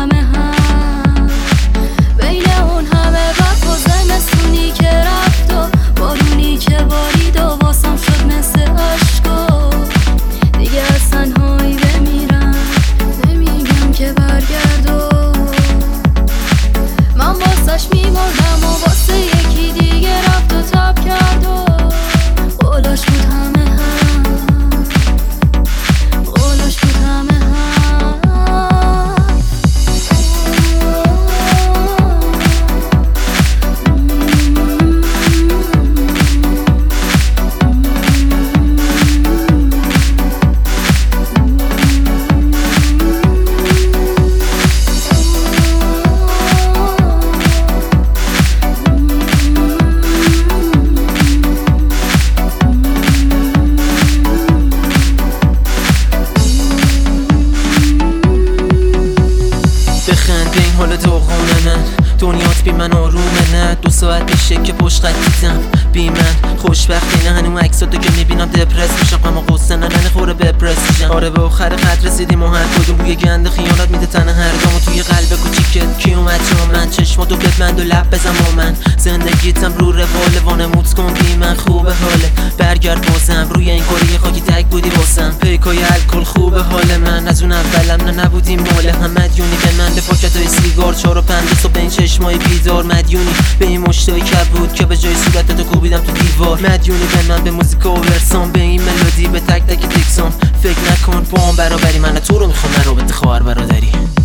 همه هم بین اون همه وقت و زمستونی که رفت و بارونی که بارید و واسم شد مثل عشقا. دیگه از تنهایی بمیرم نمیگم که برگردو. من واسش میمردم و واسه یکی دیگه رفت و تب کرد و قولاش بود همه هم، قولاش بود همه هم. بخند این حال داغونه من، دنیات بی من آرومه نه. 2 ساعت میشه که پشت خط دیدم بی من خوشبختی نه. هنوز عکساتو که میبینم دپرس میشم، اما قصه نخوره بپرس میشم. آره به آخر خط رسیدیم و هر کدوم بوی گند خیانت میده تن هر گامو. توی قلب کوچیکت کی اومد جا من؟ چشماتو ببند و لب بزن با من. زندگیتم رو روال وانمود کن بی من خوبه حاله. برگرد بازم روی این کاری خاکی تک بودی واسم. پیکای الکل خوبه حال من، از اون اولم نه نبودیم ماله هم. مدیونی به من به پاکتای سیگار 4 و 5 صبح به این چشمای بیدار. مدیونی به این مشتای کبود که به جای صورتتو کوبیدم تو دیوار. مدیونی به من به موزیک و ورسام، به این ملودی به تک تک تکسام. فکر نکن با هم برابری، من تو رو میخوام رابطه خواهر برادری.